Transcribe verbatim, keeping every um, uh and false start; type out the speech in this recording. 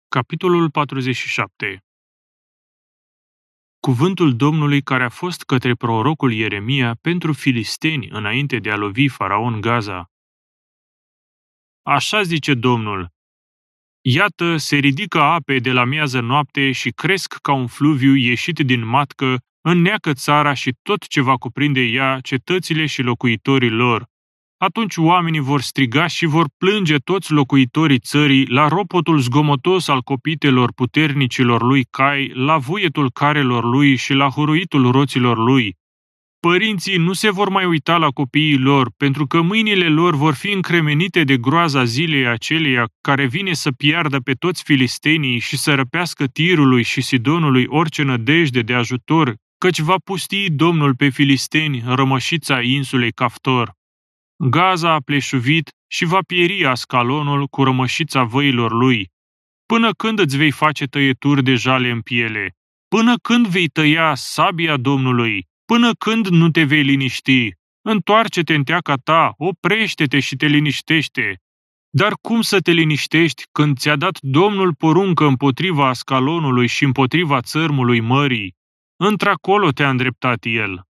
Capitolul patruzeci și șapte. Cuvântul Domnului care a fost către prorocul Ieremia pentru filisteni înainte de a lovi faraon Gaza. Așa zice Domnul: Iată, se ridică ape de la miază noapte și cresc ca un fluviu ieșit din matcă, înneacă țara și tot ce va cuprinde ea, cetățile și locuitorii lor. Atunci oamenii vor striga și vor plânge toți locuitorii țării la ropotul zgomotos al copitelor puternicilor lui cai, la vuietul carelor lui și la huruitul roților lui. Părinții nu se vor mai uita la copiii lor, pentru că mâinile lor vor fi încremenite de groaza zilei aceleia care vine să piardă pe toți filistenii și să răpească Tirului și Sidonului orice nădejde de ajutor, căci va pustii Domnul pe filisteni, rămășița insulei Caftor. Gaza a pleșuvit și va pieri Ascalonul cu rămășița văilor lui. Până când îți vei face tăieturi de jale în piele? Până când vei tăia sabia Domnului? Până când nu te vei liniști? Întoarce-te în teaca ta, oprește-te și te liniștește. Dar cum să te liniștești când ți-a dat Domnul poruncă împotriva Ascalonului și împotriva țărmului mării? Într-acolo te-a îndreptat el.